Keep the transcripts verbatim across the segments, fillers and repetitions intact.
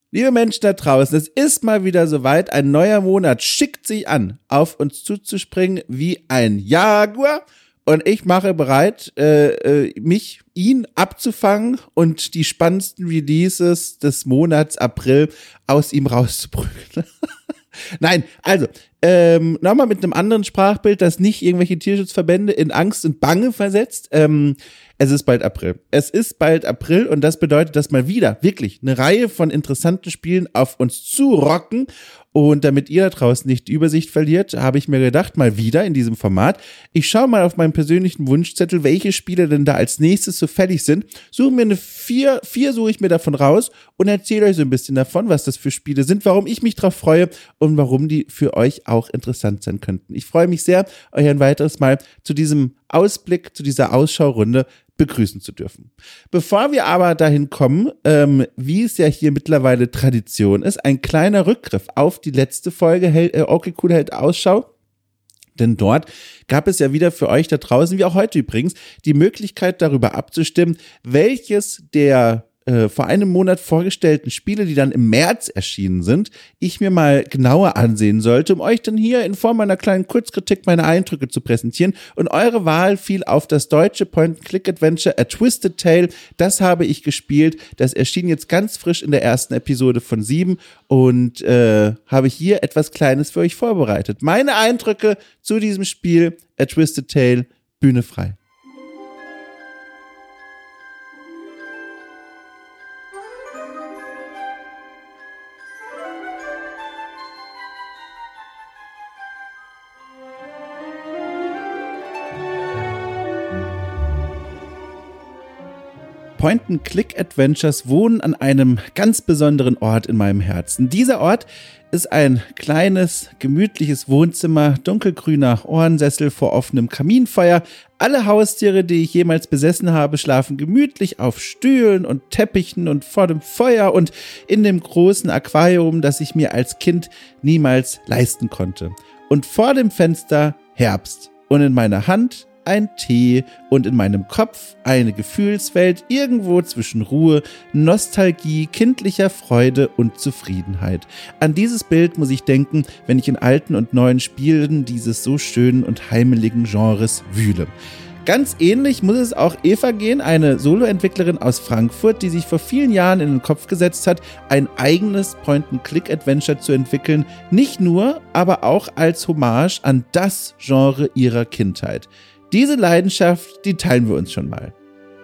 Liebe Menschen da draußen, es ist mal wieder soweit, ein neuer Monat schickt sich an, auf uns zuzuspringen wie ein Jaguar. Und ich mache bereit, äh, äh, mich, ihn abzufangen und die spannendsten Releases des Monats April aus ihm rauszuprügeln. Nein, also, ähm, nochmal mit einem anderen Sprachbild, das nicht irgendwelche Tierschutzverbände in Angst und Bange versetzt. Ähm, es ist bald April. Es ist bald April und das bedeutet, dass mal wieder wirklich eine Reihe von interessanten Spielen auf uns zurocken. Und damit ihr da draußen nicht die Übersicht verliert, habe ich mir gedacht, mal wieder in diesem Format, ich schaue mal auf meinen persönlichen Wunschzettel, welche Spiele denn da als nächstes so fertig sind. Suche mir eine vier, vier suche ich mir davon raus und erzähle euch so ein bisschen davon, was das für Spiele sind, warum ich mich drauf freue und warum die für euch auch interessant sein könnten. Ich freue mich sehr, euch ein weiteres Mal zu diesem Ausblick, zu dieser Ausschau-Runde begrüßen zu dürfen. Bevor wir aber dahin kommen, ähm, wie es ja hier mittlerweile Tradition ist, ein kleiner Rückgriff auf die letzte Folge hält, äh, Okay Cool hält Ausschau. Denn dort gab es ja wieder für euch da draußen, wie auch heute übrigens, die Möglichkeit darüber abzustimmen, welches der äh, vor einem Monat vorgestellten Spiele, die dann im März erschienen sind, ich mir mal genauer ansehen sollte, um euch dann hier in Form einer kleinen Kurzkritik meine Eindrücke zu präsentieren. Und eure Wahl fiel auf das deutsche Point-and-Click-Adventure A Twisted Tale. Das habe ich gespielt. Das erschien jetzt ganz frisch in der ersten Episode von sieben und äh, habe hier etwas Kleines für euch vorbereitet. Meine Eindrücke zu diesem Spiel A Twisted Tale, Bühne frei. Point-and-Click-Adventures wohnen an einem ganz besonderen Ort in meinem Herzen. Dieser Ort ist ein kleines, gemütliches Wohnzimmer, dunkelgrüner Ohrensessel vor offenem Kaminfeuer. Alle Haustiere, die ich jemals besessen habe, schlafen gemütlich auf Stühlen und Teppichen und vor dem Feuer und in dem großen Aquarium, das ich mir als Kind niemals leisten konnte. Und vor dem Fenster Herbst und in meiner Hand ein Tee und in meinem Kopf eine Gefühlswelt irgendwo zwischen Ruhe, Nostalgie, kindlicher Freude und Zufriedenheit. An dieses Bild muss ich denken, wenn ich in alten und neuen Spielen dieses so schönen und heimeligen Genres wühle. Ganz ähnlich muss es auch Eva gehen, eine Solo-Entwicklerin aus Frankfurt, die sich vor vielen Jahren in den Kopf gesetzt hat, ein eigenes Point-and-Click-Adventure zu entwickeln, nicht nur, aber auch als Hommage an das Genre ihrer Kindheit. Diese Leidenschaft, die teilen wir uns schon mal.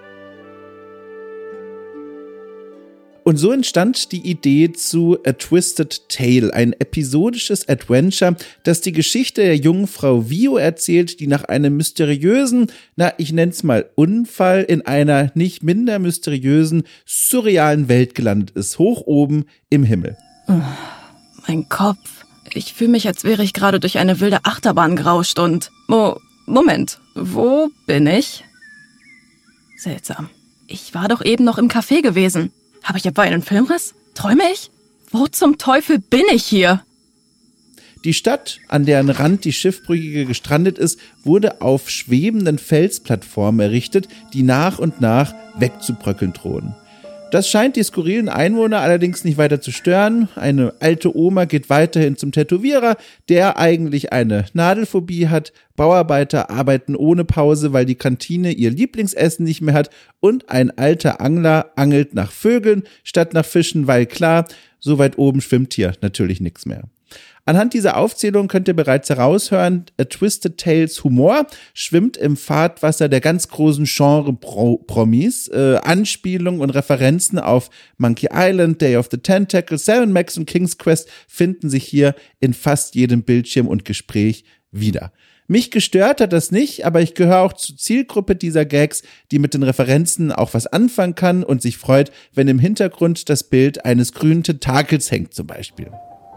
Und so entstand die Idee zu A Twisted Tale, ein episodisches Adventure, das die Geschichte der jungen Frau Vio erzählt, die nach einem mysteriösen, na, ich nenn's mal Unfall, in einer nicht minder mysteriösen, surrealen Welt gelandet ist, hoch oben im Himmel. Oh, mein Kopf. Ich fühle mich, als wäre ich gerade durch eine wilde Achterbahn gerauscht und... Oh, Moment, wo bin ich? Seltsam. Ich war doch eben noch im Café gewesen. Habe ich etwa einen Filmriss? Träume ich? Wo zum Teufel bin ich hier? Die Stadt, an deren Rand die Schiffbrüchige gestrandet ist, wurde auf schwebenden Felsplattformen errichtet, die nach und nach wegzubröckeln drohen. Das scheint die skurrilen Einwohner allerdings nicht weiter zu stören. Eine alte Oma geht weiterhin zum Tätowierer, der eigentlich eine Nadelphobie hat. Bauarbeiter arbeiten ohne Pause, weil die Kantine ihr Lieblingsessen nicht mehr hat. Und ein alter Angler angelt nach Vögeln statt nach Fischen, weil klar, so weit oben schwimmt hier natürlich nichts mehr. Anhand dieser Aufzählung könnt ihr bereits heraushören, A Twisted Tales Humor schwimmt im Fahrtwasser der ganz großen Genre-Promis. Äh, Anspielungen und Referenzen auf Monkey Island, Day of the Tentacle, Sam and Max und King's Quest finden sich hier in fast jedem Bildschirm und Gespräch wieder. Mich gestört hat das nicht, aber ich gehöre auch zur Zielgruppe dieser Gags, die mit den Referenzen auch was anfangen kann und sich freut, wenn im Hintergrund das Bild eines grünen Tentakels hängt zum Beispiel.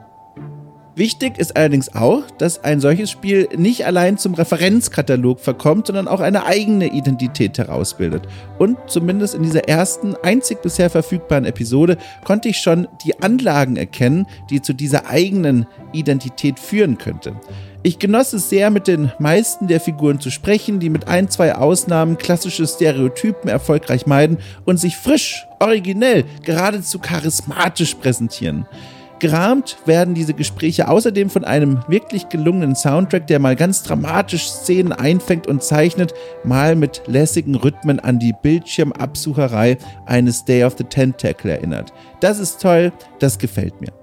Wichtig ist allerdings auch, dass ein solches Spiel nicht allein zum Referenzkatalog verkommt, sondern auch eine eigene Identität herausbildet. Und zumindest in dieser ersten, einzig bisher verfügbaren Episode konnte ich schon die Anlagen erkennen, die zu dieser eigenen Identität führen könnte. Ich genoss es sehr, mit den meisten der Figuren zu sprechen, die mit ein, zwei Ausnahmen klassische Stereotypen erfolgreich meiden und sich frisch originell, geradezu charismatisch präsentieren. Gerahmt werden diese Gespräche außerdem von einem wirklich gelungenen Soundtrack, der mal ganz dramatisch Szenen einfängt und zeichnet, mal mit lässigen Rhythmen an die Bildschirmabsucherei eines Day of the Tentacle erinnert. Das ist toll, das gefällt mir.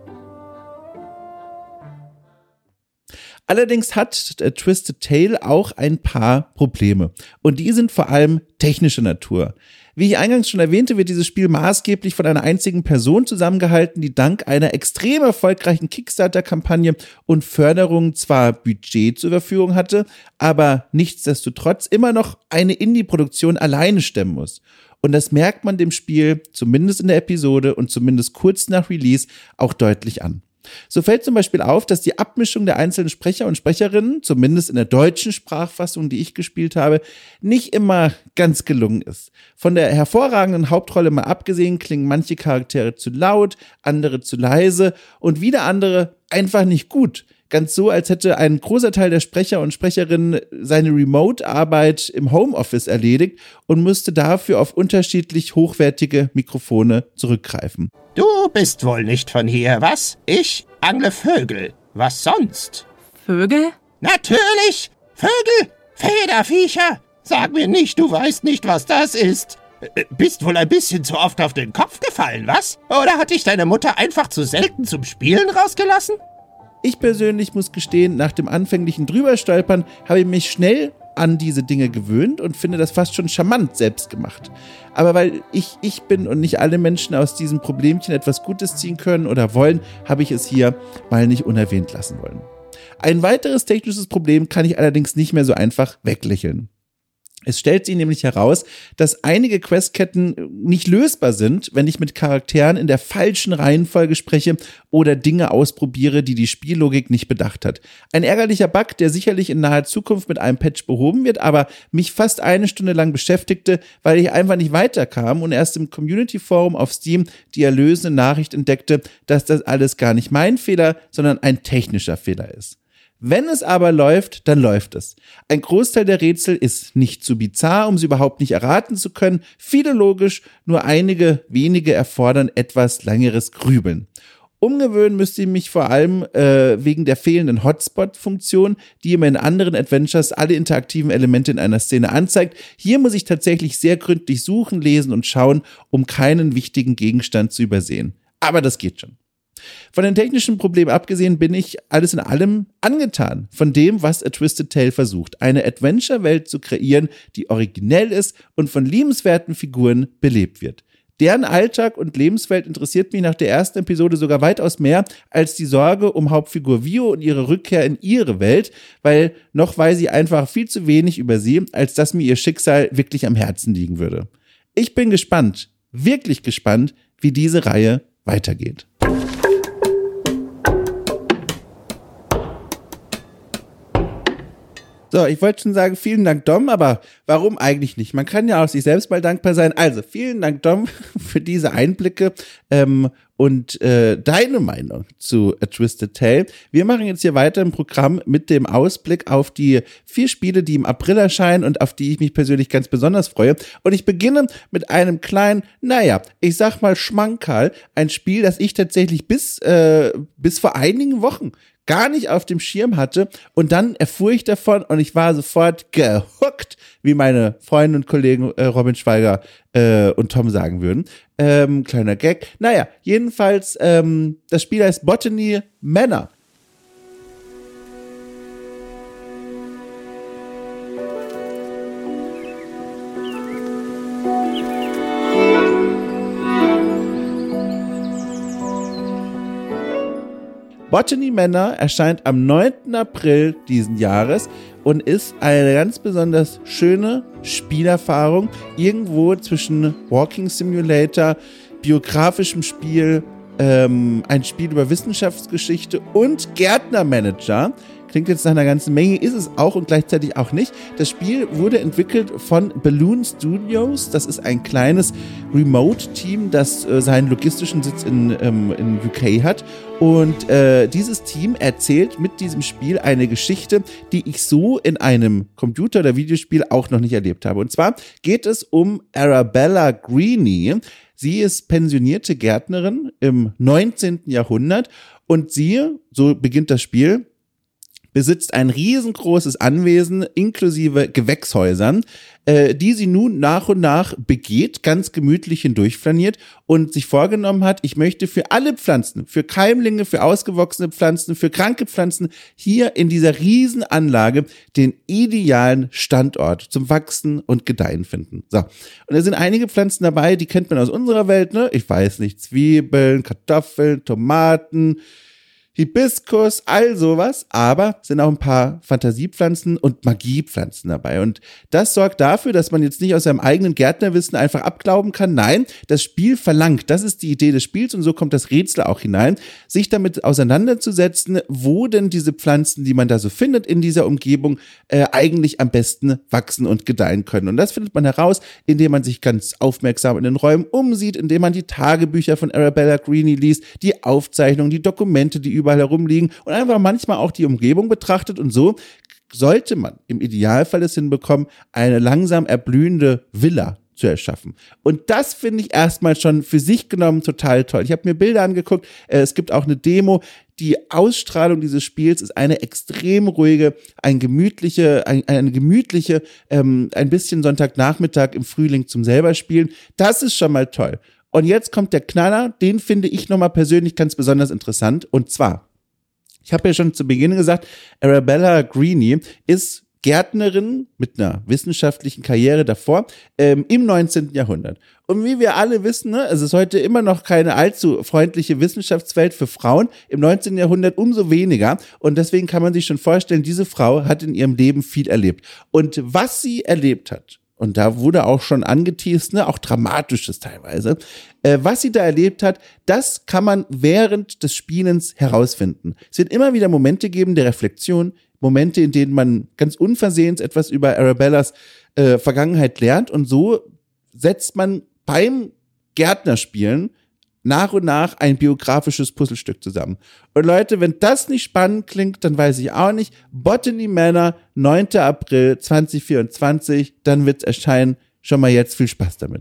Allerdings hat äh, Twisted Tale auch ein paar Probleme. Und die sind vor allem technischer Natur. Wie ich eingangs schon erwähnte, wird dieses Spiel maßgeblich von einer einzigen Person zusammengehalten, die dank einer extrem erfolgreichen Kickstarter-Kampagne und Förderung zwar Budget zur Verfügung hatte, aber nichtsdestotrotz immer noch eine Indie-Produktion alleine stemmen muss. Und das merkt man dem Spiel, zumindest in der Episode und zumindest kurz nach Release, auch deutlich an. So fällt zum Beispiel auf, dass die Abmischung der einzelnen Sprecher und Sprecherinnen, zumindest in der deutschen Sprachfassung, die ich gespielt habe, nicht immer ganz gelungen ist. Von der hervorragenden Hauptrolle mal abgesehen, klingen manche Charaktere zu laut, andere zu leise und wieder andere einfach nicht gut. Ganz so, als hätte ein großer Teil der Sprecher und Sprecherinnen seine Remote-Arbeit im Homeoffice erledigt und müsste dafür auf unterschiedlich hochwertige Mikrofone zurückgreifen. Du bist wohl nicht von hier, was? Ich angle Vögel. Was sonst? Vögel? Natürlich! Vögel! Federviecher! Sag mir nicht, du weißt nicht, was das ist. Äh, bist wohl ein bisschen zu oft auf den Kopf gefallen, was? Oder hat dich deine Mutter einfach zu selten zum Spielen rausgelassen? Ich persönlich muss gestehen, nach dem anfänglichen Drüberstolpern habe ich mich schnell an diese Dinge gewöhnt und finde das fast schon charmant selbst gemacht. Aber weil ich ich bin und nicht alle Menschen aus diesem Problemchen etwas Gutes ziehen können oder wollen, habe ich es hier mal nicht unerwähnt lassen wollen. Ein weiteres technisches Problem kann ich allerdings nicht mehr so einfach weglächeln. Es stellt sich nämlich heraus, dass einige Questketten nicht lösbar sind, wenn ich mit Charakteren in der falschen Reihenfolge spreche oder Dinge ausprobiere, die die Spiellogik nicht bedacht hat. Ein ärgerlicher Bug, der sicherlich in naher Zukunft mit einem Patch behoben wird, aber mich fast eine Stunde lang beschäftigte, weil ich einfach nicht weiterkam und erst im Community-Forum auf Steam die erlösende Nachricht entdeckte, dass das alles gar nicht mein Fehler, sondern ein technischer Fehler ist. Wenn es aber läuft, dann läuft es. Ein Großteil der Rätsel ist nicht zu bizarr, um sie überhaupt nicht erraten zu können. Viele logisch, nur einige wenige erfordern etwas längeres Grübeln. Umgewöhnen müsste ich mich vor allem äh, wegen der fehlenden Hotspot-Funktion, die mir in anderen Adventures alle interaktiven Elemente in einer Szene anzeigt. Hier muss ich tatsächlich sehr gründlich suchen, lesen und schauen, um keinen wichtigen Gegenstand zu übersehen. Aber das geht schon. Von den technischen Problemen abgesehen bin ich alles in allem angetan von dem, was A Twisted Tale versucht, eine Adventure-Welt zu kreieren, die originell ist und von liebenswerten Figuren belebt wird. Deren Alltag und Lebenswelt interessiert mich nach der ersten Episode sogar weitaus mehr als die Sorge um Hauptfigur Vio und ihre Rückkehr in ihre Welt, weil noch weiß ich einfach viel zu wenig über sie, als dass mir ihr Schicksal wirklich am Herzen liegen würde. Ich bin gespannt, wirklich gespannt, wie diese Reihe weitergeht. So, ich wollte schon sagen, vielen Dank, Dom, aber warum eigentlich nicht? Man kann ja auch sich selbst mal dankbar sein. Also, vielen Dank, Dom, für diese Einblicke ähm, und äh, deine Meinung zu A Twisted Tale. Wir machen jetzt hier weiter im Programm mit dem Ausblick auf die vier Spiele, die im April erscheinen und auf die ich mich persönlich ganz besonders freue. Und ich beginne mit einem kleinen, naja, ich sag mal Schmankerl, ein Spiel, das ich tatsächlich bis, äh, bis vor einigen Wochen gar nicht auf dem Schirm hatte und dann erfuhr ich davon und ich war sofort gehuckt, wie meine Freunde und Kollegen äh, Robin Schweiger äh, und Tom sagen würden. Ähm, kleiner Gag. Naja, jedenfalls, ähm, das Spiel heißt Botany Manor. Botany Manor erscheint am neunten April diesen Jahres und ist eine ganz besonders schöne Spielerfahrung, irgendwo zwischen Walking Simulator, biografischem Spiel, ähm, ein Spiel über Wissenschaftsgeschichte und Gärtnermanager. Klingt jetzt nach einer ganzen Menge, ist es auch und gleichzeitig auch nicht. Das Spiel wurde entwickelt von Balloon Studios. Das ist ein kleines Remote-Team, das äh, seinen logistischen Sitz in, ähm, in U K hat. Und äh, dieses Team erzählt mit diesem Spiel eine Geschichte, die ich so in einem Computer- oder Videospiel auch noch nicht erlebt habe. Und zwar geht es um Arabella Greene. Sie ist pensionierte Gärtnerin im neunzehnten Jahrhundert und sie, so beginnt das Spiel, besitzt ein riesengroßes Anwesen inklusive Gewächshäusern, äh, die sie nun nach und nach begeht, ganz gemütlich hindurchflaniert und sich vorgenommen hat, ich möchte für alle Pflanzen, für Keimlinge, für ausgewachsene Pflanzen, für kranke Pflanzen hier in dieser Riesenanlage den idealen Standort zum Wachsen und Gedeihen finden. So. Und da sind einige Pflanzen dabei, die kennt man aus unserer Welt, ne? Ich weiß nicht, Zwiebeln, Kartoffeln, Tomaten, Hibiskus, all sowas, aber sind auch ein paar Fantasiepflanzen und Magiepflanzen dabei. Und das sorgt dafür, dass man jetzt nicht aus seinem eigenen Gärtnerwissen einfach abglauben kann. Nein, das Spiel verlangt, das ist die Idee des Spiels und so kommt das Rätsel auch hinein, sich damit auseinanderzusetzen, wo denn diese Pflanzen, die man da so findet in dieser Umgebung, äh, eigentlich am besten wachsen und gedeihen können. Und das findet man heraus, indem man sich ganz aufmerksam in den Räumen umsieht, indem man die Tagebücher von Arabella Greeny liest, die Aufzeichnungen, die Dokumente, die überall herumliegen und einfach manchmal auch die Umgebung betrachtet und so sollte man im Idealfall es hinbekommen, eine langsam erblühende Villa zu erschaffen. Und das finde ich erstmal schon für sich genommen total toll. Ich habe mir Bilder angeguckt, es gibt auch eine Demo. Die Ausstrahlung dieses Spiels ist eine extrem ruhige, ein gemütliche, ein, eine gemütliche, ähm, ein bisschen Sonntagnachmittag im Frühling zum selber spielen. Das ist schon mal toll. Und jetzt kommt der Knaller, den finde ich nochmal persönlich ganz besonders interessant. Und zwar, ich habe ja schon zu Beginn gesagt, Arabella Greeny ist Gärtnerin mit einer wissenschaftlichen Karriere davor ähm, im neunzehnten Jahrhundert. Und wie wir alle wissen, ne, es ist heute immer noch keine allzu freundliche Wissenschaftswelt für Frauen, im neunzehnten Jahrhundert umso weniger. Und deswegen kann man sich schon vorstellen, diese Frau hat in ihrem Leben viel erlebt. Und was sie erlebt hat, und da wurde auch schon angeteast, ne, auch Dramatisches teilweise. Äh, was sie da erlebt hat, das kann man während des Spielens herausfinden. Es wird immer wieder Momente geben der Reflexion, Momente, in denen man ganz unversehens etwas über Arabellas äh, Vergangenheit lernt und so setzt man beim Gärtnerspielen nach und nach ein biografisches Puzzlestück zusammen. Und Leute, wenn das nicht spannend klingt, dann weiß ich auch nicht. Botany Manor, neunten April zweitausendvierundzwanzig, dann wird's erscheinen. Schon mal jetzt viel Spaß damit.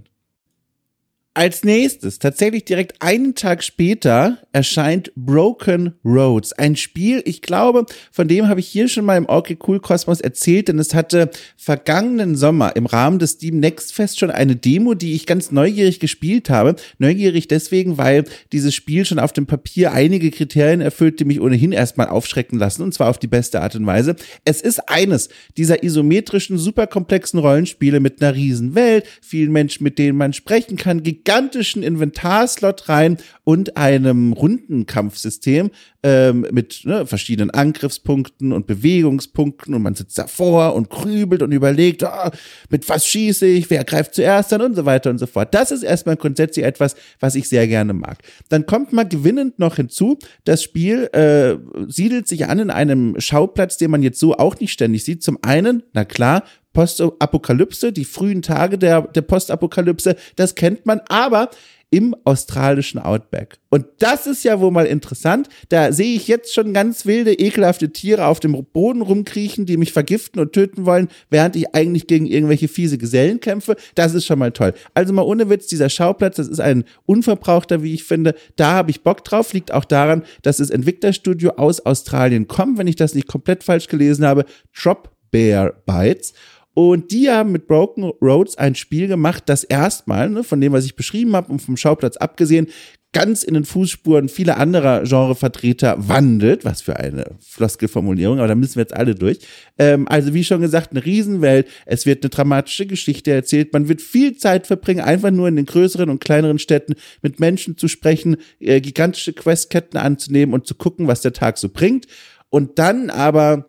Als nächstes, tatsächlich direkt einen Tag später, erscheint Broken Roads. Ein Spiel, ich glaube, von dem habe ich hier schon mal im Okay Cool Kosmos erzählt, denn es hatte vergangenen Sommer im Rahmen des Steam Next Fest schon eine Demo, die ich ganz neugierig gespielt habe. Neugierig deswegen, weil dieses Spiel schon auf dem Papier einige Kriterien erfüllt, die mich ohnehin erstmal aufschrecken lassen, und zwar auf die beste Art und Weise. Es ist eines dieser isometrischen, superkomplexen Rollenspiele mit einer riesen Welt, vielen Menschen, mit denen man sprechen kann, gigantischen Inventarslot rein und einem Rundenkampfsystem ähm, mit ne, verschiedenen Angriffspunkten und Bewegungspunkten und man sitzt davor und grübelt und überlegt, oh, mit was schieße ich, wer greift zuerst an und so weiter und so fort. Das ist erstmal grundsätzlich etwas, was ich sehr gerne mag. Dann kommt mal gewinnend noch hinzu, das Spiel äh, siedelt sich an in einem Schauplatz, den man jetzt so auch nicht ständig sieht. Zum einen, na klar, Postapokalypse, die frühen Tage der, der Postapokalypse, das kennt man, aber im australischen Outback. Und das ist ja wohl mal interessant. Da sehe ich jetzt schon ganz wilde, ekelhafte Tiere auf dem Boden rumkriechen, die mich vergiften und töten wollen, während ich eigentlich gegen irgendwelche fiese Gesellen kämpfe. Das ist schon mal toll. Also mal ohne Witz, dieser Schauplatz, das ist ein unverbrauchter, wie ich finde. Da habe ich Bock drauf. Liegt auch daran, dass das Entwicklerstudio aus Australien kommt, wenn ich das nicht komplett falsch gelesen habe. Drop Bear Bites. Und die haben mit Broken Roads ein Spiel gemacht, das erstmal, ne, von dem, was ich beschrieben habe und vom Schauplatz abgesehen, ganz in den Fußspuren vieler anderer Genrevertreter wandelt. Was für eine Floskelformulierung, aber da müssen wir jetzt alle durch. Ähm, also wie schon gesagt, eine Riesenwelt. Es wird eine dramatische Geschichte erzählt. Man wird viel Zeit verbringen, einfach nur in den größeren und kleineren Städten mit Menschen zu sprechen, äh, gigantische Questketten anzunehmen und zu gucken, was der Tag so bringt. Und dann aber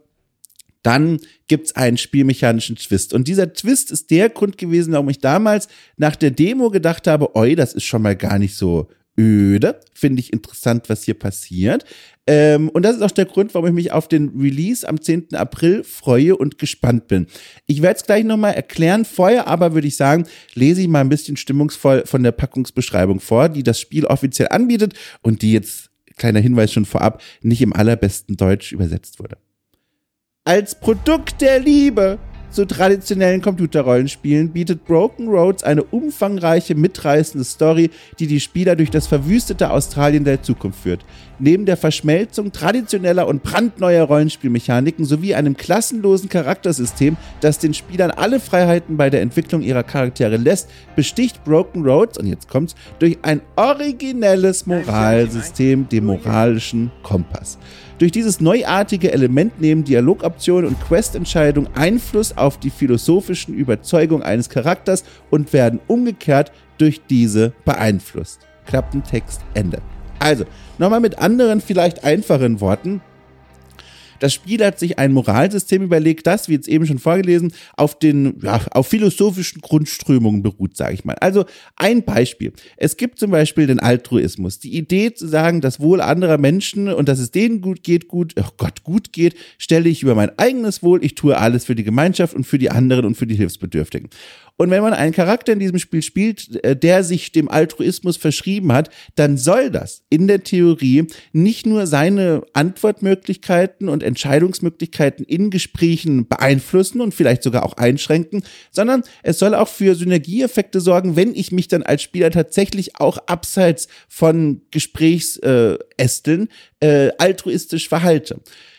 Dann gibt's einen spielmechanischen Twist. Und dieser Twist ist der Grund gewesen, warum ich damals nach der Demo gedacht habe, oi, das ist schon mal gar nicht so öde. Finde ich interessant, was hier passiert. Ähm, und das ist auch der Grund, warum ich mich auf den Release am zehnten April freue und gespannt bin. Ich werde es gleich nochmal erklären. Vorher aber würde ich sagen, lese ich mal ein bisschen stimmungsvoll von der Packungsbeschreibung vor, die das Spiel offiziell anbietet und die jetzt, kleiner Hinweis schon vorab, nicht im allerbesten Deutsch übersetzt wurde. Als Produkt der Liebe zu traditionellen Computerrollenspielen bietet Broken Roads eine umfangreiche, mitreißende Story, die die Spieler durch das verwüstete Australien der Zukunft führt. Neben der Verschmelzung traditioneller und brandneuer Rollenspielmechaniken sowie einem klassenlosen Charaktersystem, das den Spielern alle Freiheiten bei der Entwicklung ihrer Charaktere lässt, besticht Broken Roads, und jetzt kommt's, durch ein originelles Moralsystem, den moralischen Kompass. Durch dieses neuartige Element nehmen Dialogoptionen und Questentscheidungen Einfluss auf die philosophischen Überzeugungen eines Charakters und werden umgekehrt durch diese beeinflusst. Klappentext Ende. Also, nochmal mit anderen, vielleicht einfachen Worten. Das Spiel hat sich ein Moralsystem überlegt, das, wie jetzt eben schon vorgelesen, auf den, ja, auf philosophischen Grundströmungen beruht, sage ich mal. Also ein Beispiel. Es gibt zum Beispiel den Altruismus. Die Idee zu sagen, das Wohl anderer Menschen und dass es denen gut geht, gut, oh Gott, gut geht, stelle ich über mein eigenes Wohl. Ich tue alles für die Gemeinschaft und für die anderen und für die Hilfsbedürftigen. Und wenn man einen Charakter in diesem Spiel spielt, der sich dem Altruismus verschrieben hat, dann soll das in der Theorie nicht nur seine Antwortmöglichkeiten und Entscheidungsmöglichkeiten in Gesprächen beeinflussen und vielleicht sogar auch einschränken, sondern es soll auch für Synergieeffekte sorgen, wenn ich mich dann als Spieler tatsächlich auch abseits von Gesprächsästeln äh, altruistisch verhalte.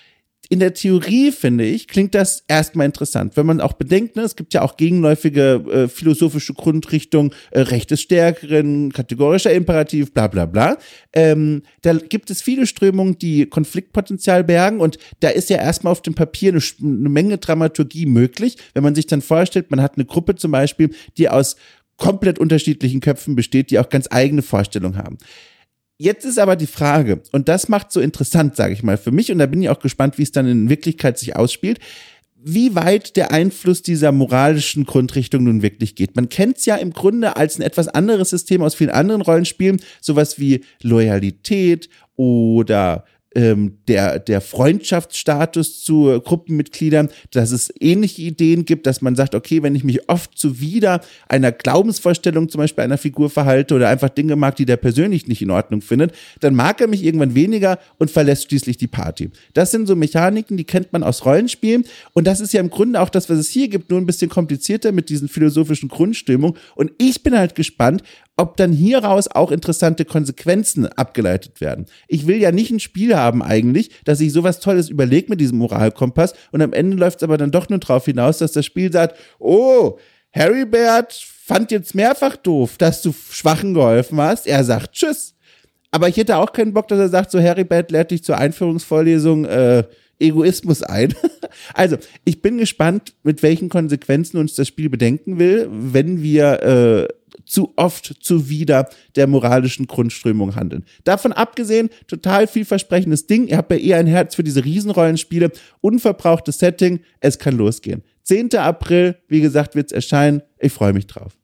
In der Theorie, finde ich, klingt das erstmal interessant. Wenn man auch bedenkt, ne, es gibt ja auch gegenläufige äh, philosophische Grundrichtungen, äh, Recht des Stärkeren, kategorischer Imperativ, bla bla bla. Ähm, da gibt es viele Strömungen, die Konfliktpotenzial bergen, und da ist ja erstmal auf dem Papier eine, eine Menge Dramaturgie möglich. Wenn man sich dann vorstellt, man hat eine Gruppe zum Beispiel, die aus komplett unterschiedlichen Köpfen besteht, die auch ganz eigene Vorstellungen haben. Jetzt ist aber die Frage, und das macht so interessant, sage ich mal, für mich, und da bin ich auch gespannt, wie es dann in Wirklichkeit sich ausspielt, wie weit der Einfluss dieser moralischen Grundrichtung nun wirklich geht. Man kennt es ja im Grunde als ein etwas anderes System aus vielen anderen Rollenspielen, sowas wie Loyalität oder ähm, der, der Freundschaftsstatus zu Gruppenmitgliedern, dass es ähnliche Ideen gibt, dass man sagt, okay, wenn ich mich oft zuwider einer Glaubensvorstellung zum Beispiel einer Figur verhalte oder einfach Dinge mag, die der persönlich nicht in Ordnung findet, dann mag er mich irgendwann weniger und verlässt schließlich die Party. Das sind so Mechaniken, die kennt man aus Rollenspielen, und das ist ja im Grunde auch das, was es hier gibt, nur ein bisschen komplizierter mit diesen philosophischen Grundstimmungen, und ich bin halt gespannt, ob dann hieraus auch interessante Konsequenzen abgeleitet werden. Ich will ja nicht ein Spiel haben eigentlich, dass ich sowas Tolles überlege mit diesem Moralkompass, und am Ende läuft es aber dann doch nur darauf hinaus, dass das Spiel sagt, oh, Heribert fand jetzt mehrfach doof, dass du Schwachen geholfen hast. Er sagt Tschüss. Aber ich hätte auch keinen Bock, dass er sagt, so Heribert lehrt dich zur Einführungsvorlesung äh, Egoismus ein. Also, ich bin gespannt, mit welchen Konsequenzen uns das Spiel bedenken will, wenn wir äh, zu oft zuwider der moralischen Grundströmung handeln. Davon abgesehen, total vielversprechendes Ding. Ihr habt ja eher ein Herz für diese Riesenrollenspiele. Unverbrauchtes Setting. Es kann losgehen. zehnten April, wie gesagt, wird's erscheinen. Ich freue mich drauf.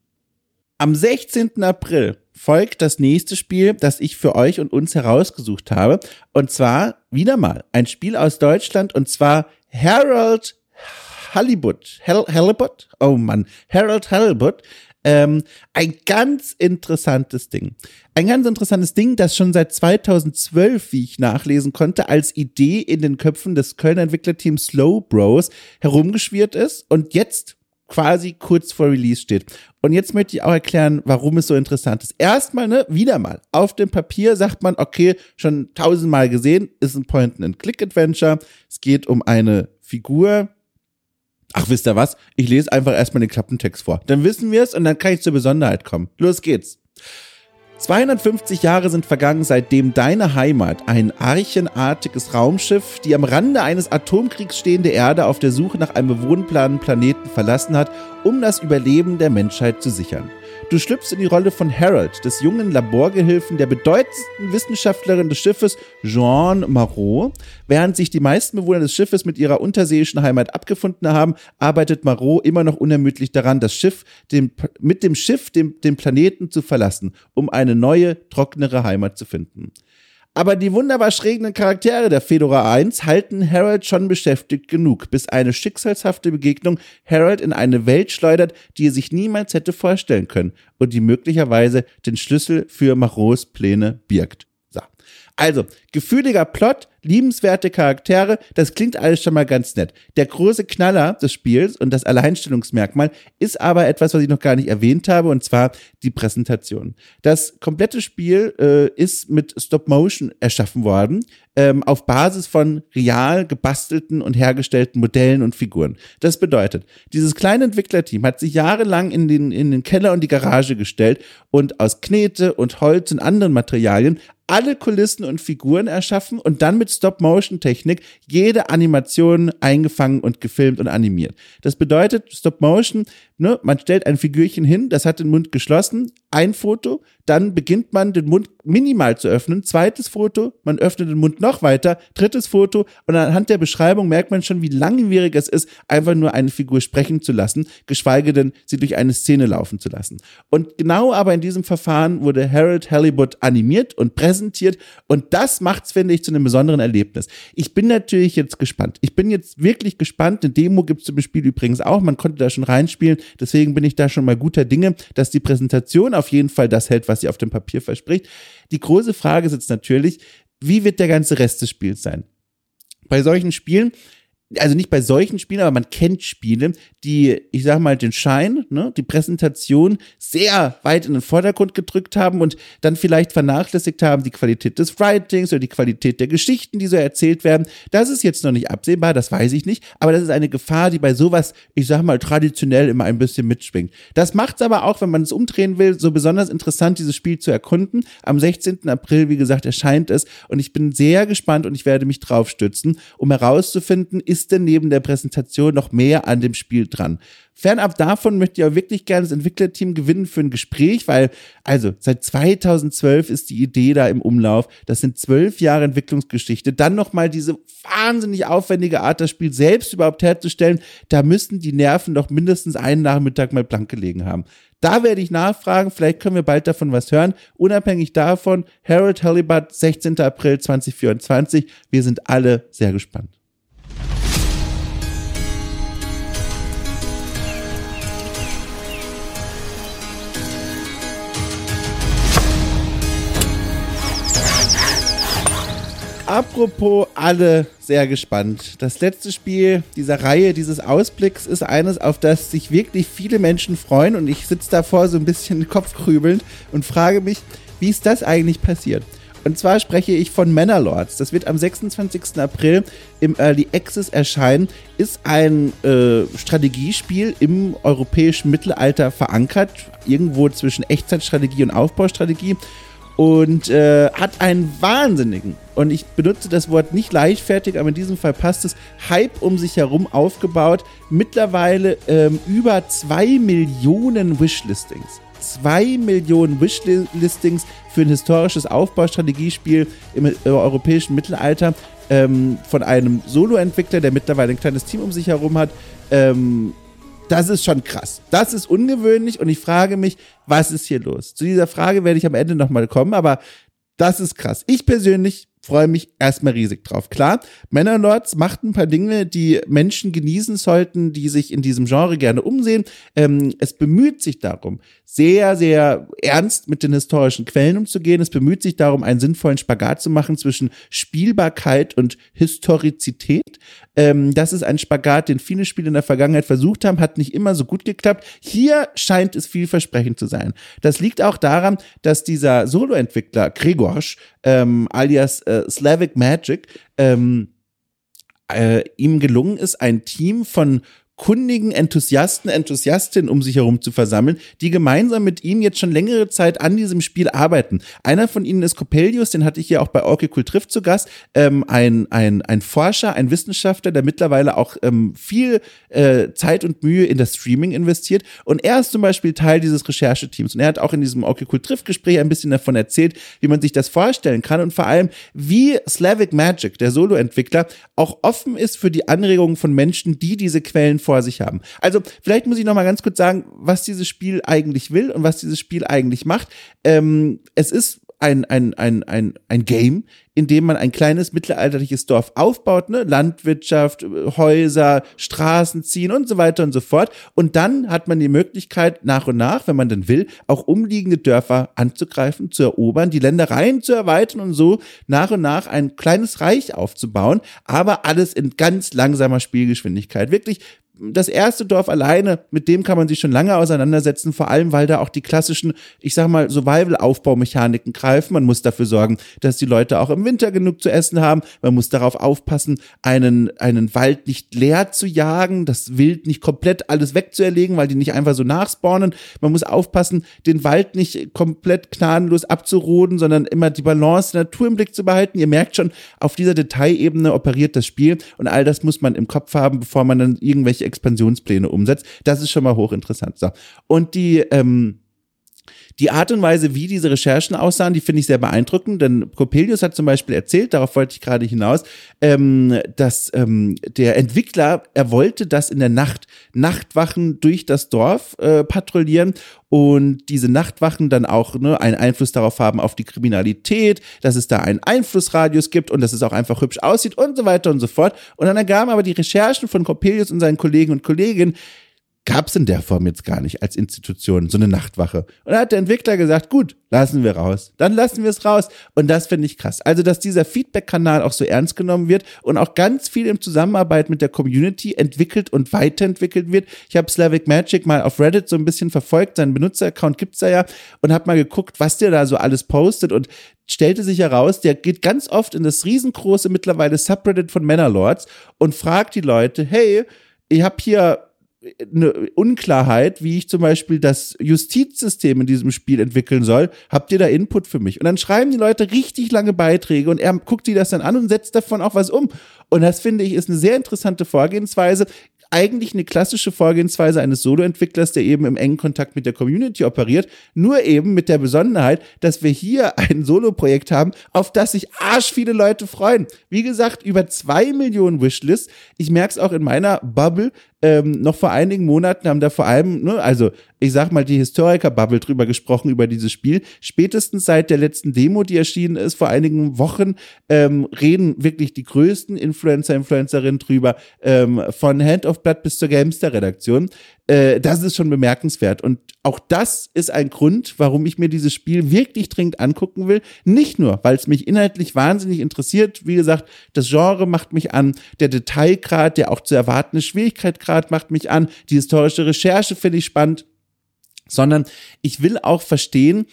Am sechzehnten April folgt das nächste Spiel, das ich für euch und uns herausgesucht habe. Und zwar wieder mal ein Spiel aus Deutschland, und zwar Harold Halibut. Hal- Halibut? Oh Mann. Harold Halibut. Ähm, ein ganz interessantes Ding. Ein ganz interessantes Ding, das schon seit zweitausendzwölf, wie ich nachlesen konnte, als Idee in den Köpfen des Kölner Entwicklerteams Slow Bros herumgeschwirrt ist und jetzt quasi kurz vor Release steht. Und jetzt möchte ich auch erklären, warum es so interessant ist. Erstmal, ne, wieder mal, auf dem Papier sagt man, okay, schon tausendmal gesehen, ist ein Point-and-Click-Adventure. Es geht um eine Figur. Ach, wisst ihr was? Ich lese einfach erstmal den Klappentext vor. Dann wissen wir es, und dann kann ich zur Besonderheit kommen. Los geht's. zweihundertfünfzig Jahre sind vergangen, seitdem deine Heimat, ein archenartiges Raumschiff, die am Rande eines Atomkriegs stehende Erde auf der Suche nach einem bewohnbaren Planeten verlassen hat, um das Überleben der Menschheit zu sichern. Du schlüpfst in die Rolle von Harold, des jungen Laborgehilfen der bedeutendsten Wissenschaftlerin des Schiffes, Jeanne Marot. Während sich die meisten Bewohner des Schiffes mit ihrer unterseeischen Heimat abgefunden haben, arbeitet Marot immer noch unermüdlich daran, das Schiff dem, mit dem Schiff den, den Planeten zu verlassen, um eine neue, trockenere Heimat zu finden. Aber die wunderbar schrägen Charaktere der Fedora eins halten Harold schon beschäftigt genug, bis eine schicksalshafte Begegnung Harold in eine Welt schleudert, die er sich niemals hätte vorstellen können und die möglicherweise den Schlüssel für Marots Pläne birgt. So. Also, gefühliger Plot, liebenswerte Charaktere, das klingt alles schon mal ganz nett. Der große Knaller des Spiels und das Alleinstellungsmerkmal ist aber etwas, was ich noch gar nicht erwähnt habe, und zwar die Präsentation. Das komplette Spiel äh, ist mit Stop-Motion erschaffen worden, ähm, auf Basis von real gebastelten und hergestellten Modellen und Figuren. Das bedeutet, dieses kleine Entwicklerteam hat sich jahrelang in den, in den Keller und die Garage gestellt und aus Knete und Holz und anderen Materialien alle Kulissen und Figuren erschaffen und dann mit Stop-Motion-Technik jede Animation eingefangen und gefilmt und animiert. Das bedeutet, Stop-Motion, ne, man stellt ein Figürchen hin, das hat den Mund geschlossen, ein Foto, dann beginnt man den Mund minimal zu öffnen, zweites Foto, man öffnet den Mund noch weiter, drittes Foto und anhand der Beschreibung merkt man schon, wie langwierig es ist, einfach nur eine Figur sprechen zu lassen, geschweige denn, sie durch eine Szene laufen zu lassen. Und genau aber in diesem Verfahren wurde Harold Halibut animiert und präsentiert und das macht's, finde ich, zu einem besonderen Erlebnis. Ich bin natürlich jetzt gespannt. Ich bin jetzt wirklich gespannt. Eine Demo gibt's zum Spiel übrigens auch. Man konnte da schon reinspielen. Deswegen bin ich da schon mal guter Dinge, dass die Präsentation auf jeden Fall das hält, was sie auf dem Papier verspricht. Die große Frage ist jetzt natürlich, wie wird der ganze Rest des Spiels sein? Bei solchen Spielen, also nicht bei solchen Spielen, aber man kennt Spiele, die, ich sag mal, den Schein, ne, die Präsentation sehr weit in den Vordergrund gedrückt haben und dann vielleicht vernachlässigt haben die Qualität des Writings oder die Qualität der Geschichten, die so erzählt werden. Das ist jetzt noch nicht absehbar, das weiß ich nicht, aber das ist eine Gefahr, die bei sowas, ich sag mal, traditionell immer ein bisschen mitschwingt. Das macht's aber auch, wenn man es umdrehen will, so besonders interessant, dieses Spiel zu erkunden. Am sechzehnten April, wie gesagt, erscheint es und ich bin sehr gespannt und ich werde mich drauf stützen, um herauszufinden, ist denn neben der Präsentation noch mehr an dem Spiel dran. Fernab davon möchte ich auch wirklich gerne das Entwicklerteam gewinnen für ein Gespräch, weil, also, seit zweitausendzwölf ist die Idee da im Umlauf. Das sind zwölf Jahre Entwicklungsgeschichte. Dann nochmal diese wahnsinnig aufwendige Art, das Spiel selbst überhaupt herzustellen. Da müssten die Nerven doch mindestens einen Nachmittag mal blank gelegen haben. Da werde ich nachfragen, vielleicht können wir bald davon was hören. Unabhängig davon, Harold Halibut, sechzehnten April zweitausendvierundzwanzig. Wir sind alle sehr gespannt. Apropos alle sehr gespannt. Das letzte Spiel dieser Reihe, dieses Ausblicks, ist eines, auf das sich wirklich viele Menschen freuen und ich sitze davor so ein bisschen kopfgrübelnd und frage mich, wie ist das eigentlich passiert? Und zwar spreche ich von Manor-Lords. Das wird am sechsundzwanzigsten April im Early Access erscheinen. Ist ein äh, Strategiespiel im europäischen Mittelalter verankert. Irgendwo zwischen Echtzeitstrategie und Aufbaustrategie. Und äh, hat einen wahnsinnigen, und ich benutze das Wort nicht leichtfertig, aber in diesem Fall passt es, Hype um sich herum aufgebaut. Mittlerweile ähm, über zwei Millionen Wishlistings. Zwei Millionen Wishlistings für ein historisches Aufbaustrategiespiel im äh, europäischen Mittelalter ähm, von einem Solo-Entwickler, der mittlerweile ein kleines Team um sich herum hat. Ähm, Das ist schon krass. Das ist ungewöhnlich und ich frage mich, was ist hier los? Zu dieser Frage werde ich am Ende nochmal kommen, aber das ist krass. Ich persönlich freue mich erstmal riesig drauf. Klar, Manor-Lords macht ein paar Dinge, die Menschen genießen sollten, die sich in diesem Genre gerne umsehen. Ähm, es bemüht sich darum, sehr, sehr ernst mit den historischen Quellen umzugehen. Es bemüht sich darum, einen sinnvollen Spagat zu machen zwischen Spielbarkeit und Historizität. Ähm, das ist ein Spagat, den viele Spiele in der Vergangenheit versucht haben, hat nicht immer so gut geklappt. Hier scheint es vielversprechend zu sein. Das liegt auch daran, dass dieser Solo-Entwickler Grzegorz, ähm, alias äh, Slavic Magic, ähm, äh, ihm gelungen ist, ein Team von kundigen Enthusiasten, Enthusiastinnen um sich herum zu versammeln, die gemeinsam mit ihm jetzt schon längere Zeit an diesem Spiel arbeiten. Einer von ihnen ist Coppelius, den hatte ich hier auch bei Okay Cool Trifft zu Gast, ähm, ein, ein, ein Forscher, ein Wissenschaftler, der mittlerweile auch ähm, viel äh, Zeit und Mühe in das Streaming investiert und er ist zum Beispiel Teil dieses Rechercheteams und er hat auch in diesem Okay Cool Trifft Gespräch ein bisschen davon erzählt, wie man sich das vorstellen kann und vor allem, wie Slavic Magic, der Solo-Entwickler, auch offen ist für die Anregungen von Menschen, die diese Quellen vor sich haben. Also vielleicht muss ich noch mal ganz kurz sagen, was dieses Spiel eigentlich will und was dieses Spiel eigentlich macht. Ähm, es ist ein, ein, ein, ein, ein Game, in dem man ein kleines mittelalterliches Dorf aufbaut, ne? Landwirtschaft, Häuser, Straßen ziehen und so weiter und so fort. Und dann hat man die Möglichkeit, nach und nach, wenn man denn will, auch umliegende Dörfer anzugreifen, zu erobern, die Ländereien zu erweitern und so nach und nach ein kleines Reich aufzubauen, aber alles in ganz langsamer Spielgeschwindigkeit. Wirklich, das erste Dorf alleine, mit dem kann man sich schon lange auseinandersetzen, vor allem, weil da auch die klassischen, ich sag mal, Survival-Aufbaumechaniken greifen. Man muss dafür sorgen, dass die Leute auch im Winter genug zu essen haben. Man muss darauf aufpassen, einen, einen Wald nicht leer zu jagen, das Wild nicht komplett alles wegzuerlegen, weil die nicht einfach so nachspawnen. Man muss aufpassen, den Wald nicht komplett gnadenlos abzuroden, sondern immer die Balance der Natur im Blick zu behalten. Ihr merkt schon, auf dieser Detailebene operiert das Spiel und all das muss man im Kopf haben, bevor man dann irgendwelche Expansionspläne umsetzt. Das ist schon mal hochinteressant. So. Und die, ähm, die Art und Weise, wie diese Recherchen aussahen, die finde ich sehr beeindruckend, denn Coppelius hat zum Beispiel erzählt, darauf wollte ich gerade hinaus, ähm, dass ähm, der Entwickler, er wollte, dass in der Nacht Nachtwachen durch das Dorf äh, patrouillieren und diese Nachtwachen dann auch ne, einen Einfluss darauf haben, auf die Kriminalität, dass es da einen Einflussradius gibt und dass es auch einfach hübsch aussieht und so weiter und so fort. Und dann ergaben aber die Recherchen von Coppelius und seinen Kollegen und Kolleginnen, gab es in der Form jetzt gar nicht als Institution, so eine Nachtwache. Und da hat der Entwickler gesagt, gut, lassen wir raus. Dann lassen wir es raus. Und das finde ich krass. Also, dass dieser Feedback-Kanal auch so ernst genommen wird und auch ganz viel in Zusammenarbeit mit der Community entwickelt und weiterentwickelt wird. Ich habe Slavic Magic mal auf Reddit so ein bisschen verfolgt, seinen Benutzeraccount gibt's da ja, und habe mal geguckt, was der da so alles postet und stellte sich heraus, der geht ganz oft in das riesengroße mittlerweile Subreddit von Manor-Lords und fragt die Leute, hey, ich habe hier eine Unklarheit, wie ich zum Beispiel das Justizsystem in diesem Spiel entwickeln soll. Habt ihr da Input für mich? Und dann schreiben die Leute richtig lange Beiträge und er guckt sich das dann an und setzt davon auch was um. Und das, finde ich, ist eine sehr interessante Vorgehensweise. Eigentlich eine klassische Vorgehensweise eines Solo-Entwicklers, der eben im engen Kontakt mit der Community operiert, nur eben mit der Besonderheit, dass wir hier ein Solo-Projekt haben, auf das sich arsch viele Leute freuen. Wie gesagt, über zwei Millionen Wishlists. Ich merke es auch in meiner Bubble. Ähm, noch vor einigen Monaten haben da vor allem, ne, also ich sag mal, die Historiker-Bubble drüber gesprochen, über dieses Spiel. Spätestens seit der letzten Demo, die erschienen ist, vor einigen Wochen, ähm, reden wirklich die größten Influencer, Influencerinnen drüber, ähm, von Hand of Blood bis zur Gamester-Redaktion. Äh, das ist schon bemerkenswert. Und auch das ist ein Grund, warum ich mir dieses Spiel wirklich dringend angucken will. Nicht nur, weil es mich inhaltlich wahnsinnig interessiert. Wie gesagt, das Genre macht mich an, der Detailgrad, der auch zu erwartende Schwierigkeitsgrad macht mich an, die historische Recherche finde ich spannend, sondern ich will auch verstehen,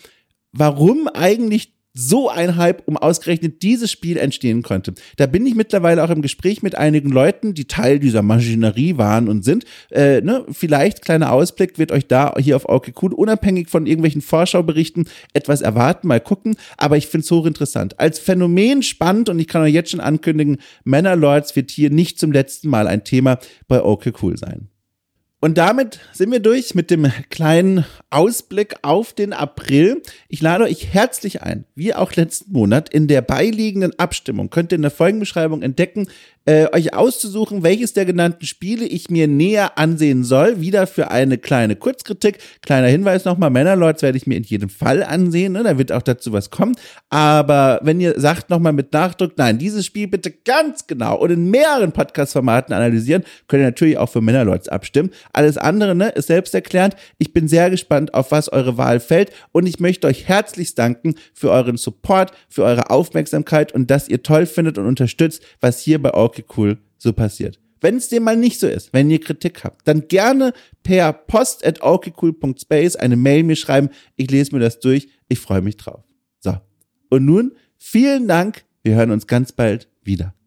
warum eigentlich so ein Hype um ausgerechnet dieses Spiel entstehen konnte. Da bin ich mittlerweile auch im Gespräch mit einigen Leuten, die Teil dieser Maschinerie waren und sind. Äh, ne? Vielleicht, kleiner Ausblick, wird euch da hier auf okay cool, unabhängig von irgendwelchen Vorschauberichten, etwas erwarten, mal gucken. Aber ich finde es hochinteressant. Als Phänomen spannend und ich kann euch jetzt schon ankündigen, Manor-Lords wird hier nicht zum letzten Mal ein Thema bei okay cool sein. Und damit sind wir durch mit dem kleinen Ausblick auf den April. Ich lade euch herzlich ein, wie auch letzten Monat, in der beiliegenden Abstimmung, könnt ihr in der Folgenbeschreibung entdecken, äh, euch auszusuchen, welches der genannten Spiele ich mir näher ansehen soll. Wieder für eine kleine Kurzkritik. Kleiner Hinweis nochmal, Manor-Lords werde ich mir in jedem Fall ansehen, ne? Da wird auch dazu was kommen. Aber wenn ihr sagt nochmal mit Nachdruck, nein, dieses Spiel bitte ganz genau und in mehreren Podcast-Formaten analysieren, könnt ihr natürlich auch für Manor-Lords abstimmen. Alles andere, ne, ist selbsterklärend. Ich bin sehr gespannt, auf was eure Wahl fällt und ich möchte euch herzlichst danken für euren Support, für eure Aufmerksamkeit und dass ihr toll findet und unterstützt, was hier bei okay cool so passiert. Wenn es dem mal nicht so ist, wenn ihr Kritik habt, dann gerne per post at okaycool punkt space eine Mail mir schreiben. Ich lese mir das durch. Ich freue mich drauf. So. Und nun vielen Dank. Wir hören uns ganz bald wieder.